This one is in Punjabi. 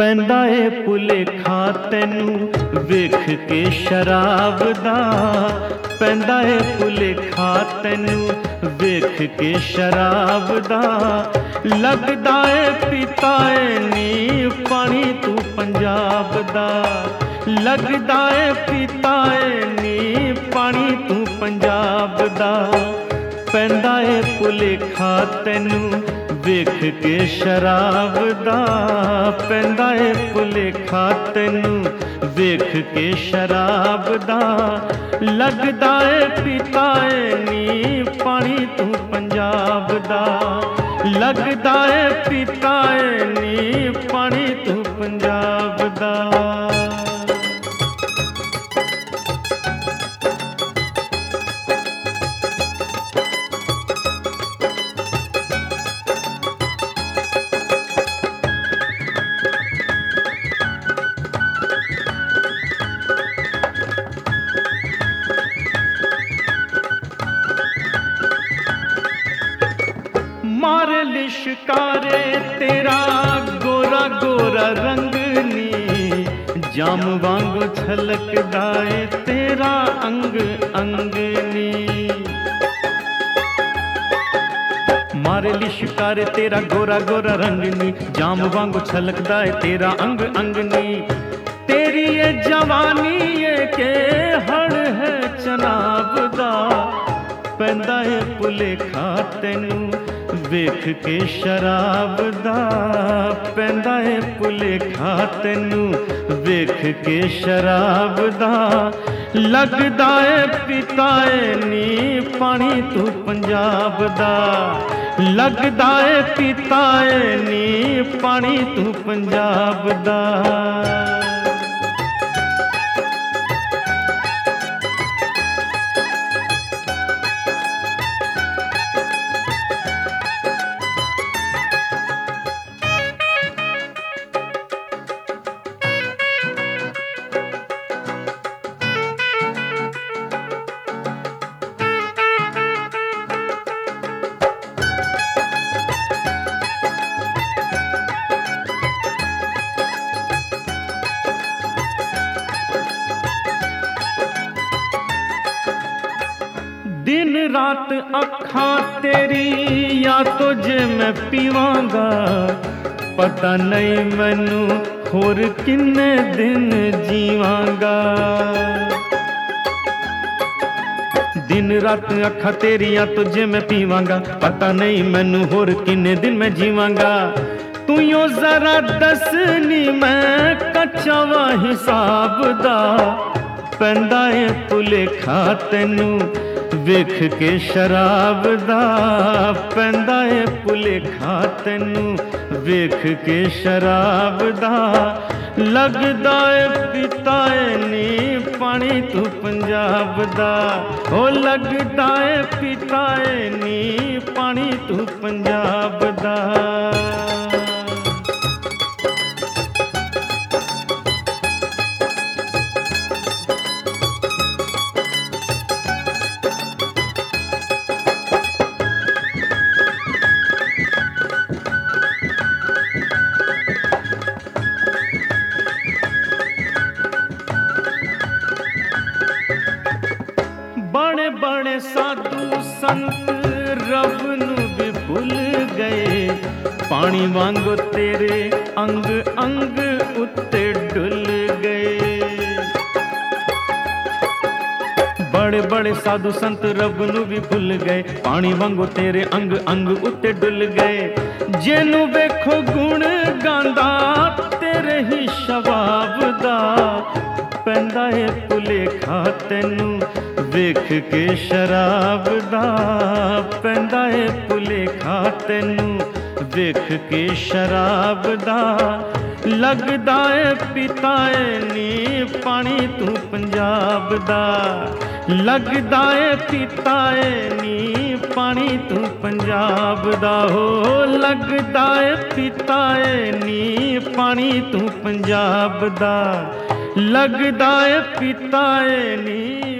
ਪੈਂਦਾ ਏ ਭੁਲੇਖਾ ਤੈਨੂੰ ਵੇਖ ਕੇ ਸ਼ਰਾਬ ਦਾ, ਪੈਂਦਾ ਏ ਭੁਲੇਖਾ ਤੈਨੂੰ ਵੇਖ ਕੇ ਸ਼ਰਾਬ ਦਾ। ਲੱਗਦਾ ਏ ਪੀਤਾ ਏ ਨੀ ਪਾਣੀ ਤੂੰ ਪੰਜਾਬ ਦਾ, ਲੱਗਦਾ ਏ ਪੀਤਾ ਏ ਨੀ ਪਾਣੀ ਤੂੰ ਪੰਜਾਬ ਦਾ। ਪੈਂਦਾ ਏ ਭੁਲੇਖਾ ਤੈਨੂੰ ਵੇਖ ਕੇ ਸ਼ਰਾਬ ਦਾ, ਪੈਂਦਾ ਏ ਭੁਲੇਖਾ ਤੈਨੂੰ ਵੇਖ ਕੇ ਸ਼ਰਾਬ ਦਾ। ਲੱਗਦਾ ਏ ਪੀਤਾ ਏ ਨੀ ਪਾਣੀ ਤੂੰ ਪੰਜਾਬ ਦਾ, ਲੱਗਦਾ ਏ ਪੀਤਾ ਏ ਨੀ ਪਾਣੀ ਤੂੰ ਪੰਜਾਬ ਦਾ। मारे लिशकारे तेरा गोरा गोरा रंग नी, जाम वांगू छलकदा ए तेरा अंग अंग नी। मारे लिशकारे तेरा गोरा गोरा रंग नी, जाम वांगू छलकदा ए तेरा अंग अंग नी। तेरी ये जवानी ये के हड़ है चनाब दा, पैंदा ए भुलेखा तैनू ਵੇਖ ਕੇ ਸ਼ਰਾਬ ਦਾ। ਪੈਂਦਾ ਏ ਭੁਲੇਖਾ ਤੈਨੂੰ ਵੇਖ ਕੇ ਸ਼ਰਾਬ ਦਾ। ਲੱਗਦਾ ਏ ਪੀਤਾ ਏ ਨੀ ਪਾਣੀ ਤੂੰ ਪੰਜਾਬ ਦਾ, ਲੱਗਦਾ ਏ ਪੀਤਾ ਏ ਨੀ ਪਾਣੀ ਤੂੰ ਪੰਜਾਬ ਦਾ। दिन रात अखां तेरी या तुझे मैं पीवांगा, पता नहीं मैनू होर किन्ने दिन जीवांगा। दिन रात अखां तेरी या तुझे मैं पीवांगा, पता नहीं मैनू होर किन्ने दिन मैं जीवांगा। तू यो जरा दसनी मैं कच्चा वा हिसाब दा, पैंदा ए भुलेखा तैनू ਵੇਖ ਕੇ ਸ਼ਰਾਬ ਦਾ। ਪੈਂਦਾ ਏ ਭੁਲੇਖਾ ਤੈਨੂੰ ਵੇਖ ਕੇ ਸ਼ਰਾਬ ਦਾ। ਲੱਗਦਾ ਏ ਪੀਤਾ ਏ ਨੀ ਪਾਣੀ ਤੂੰ ਪੰਜਾਬ ਦਾ, ਓ ਲੱਗਦਾ ਏ ਪੀਤਾ ਏ ਨੀ ਪਾਣੀ ਤੂੰ ਪੰਜਾਬ ਦਾ। बड़े बड़े साधु संत रब नू भी भुल गए, पानी वांगू तेरे अंग अंग उत्ते डुल गए। बड़े बड़े साधु संत रब नू भी भुल गए, पानी वांगू तेरे अंग अंग उत्ते डुल गए। जेनू वेखो गुण गांदा तेरे ही शबाब दा, पैंदा ए भुलेखा तैनू ਵੇਖ ਕੇ ਸ਼ਰਾਬ ਦਾ। ਪੈਂਦਾ ਏ ਭੁਲੇਖਾ ਤੈਨੂੰ ਵੇਖ ਕੇ ਸ਼ਰਾਬ ਦਾ। ਲੱਗਦਾ ਏ ਪੀਤਾ ਏ ਨੀ ਪਾਣੀ ਤੂੰ ਪੰਜਾਬ ਦਾ, ਲੱਗਦਾ ਏ ਪੀਤਾ ਏ ਨੀ ਪਾਣੀ ਤੂੰ ਪੰਜਾਬ ਦਾ। ਹੋ ਲੱਗਦਾ ਏ ਪੀਤਾ ਏ ਨੀ ਪਾਣੀ ਤੂੰ ਪੰਜਾਬ ਦਾ, ਲੱਗਦਾ ਏ ਪੀਤਾ ਏ ਨੀ